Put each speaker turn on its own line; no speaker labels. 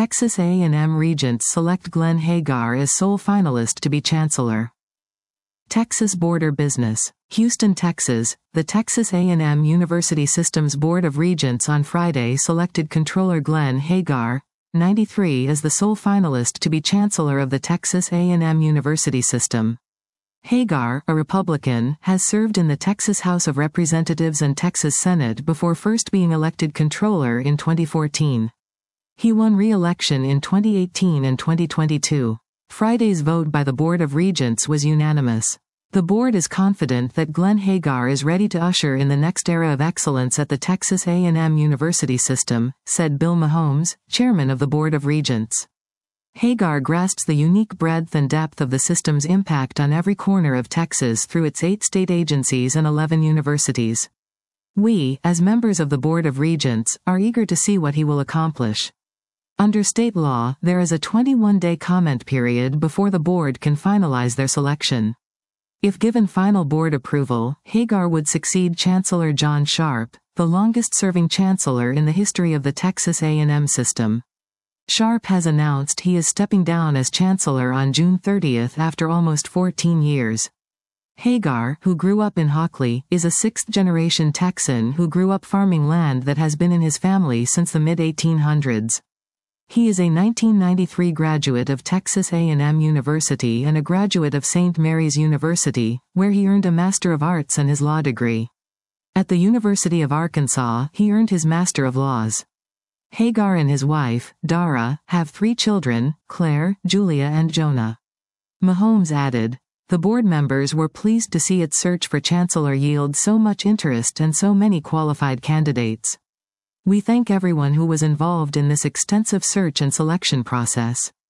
Texas A&M Regents select Glenn Hagar as sole finalist to be chancellor. Texas Board Business. Houston, Texas. The Texas A&M University System's Board of Regents on Friday selected Controller Glenn Hagar, 93, as the sole finalist to be chancellor of the Texas A&M University System. Hagar, a Republican, has served in the Texas House of Representatives and Texas Senate before first being elected controller in 2014. He won re-election in 2018 and 2022. Friday's vote by the Board of Regents was unanimous. The board is confident that Glenn Hagar is ready to usher in the next era of excellence at the Texas A&M University System, said Bill Mahomes, chairman of the Board of Regents. Hagar grasps the unique breadth and depth of the system's impact on every corner of Texas through its 8 state agencies and 11 universities. We, as members of the Board of Regents, are eager to see what he will accomplish. Under state law, there is a 21-day comment period before the board can finalize their selection. If given final board approval, Hagar would succeed Chancellor John Sharp, the longest-serving chancellor in the history of the Texas A&M system. Sharp has announced he is stepping down as chancellor on June 30 after almost 14 years. Hagar, who grew up in Hockley, is a 6th-generation Texan who grew up farming land that has been in his family since the mid-1800s. He is a 1993 graduate of Texas A&M University and a graduate of St. Mary's University, where he earned a Master of Arts and his law degree. At the University of Arkansas, he earned his Master of Laws. Hagar and his wife, Dara, have 3 children, Claire, Julia and Jonah. Mahomes added, "The board members were pleased to see its search for chancellor yield so much interest and so many qualified candidates. We thank everyone who was involved in this extensive search and selection process."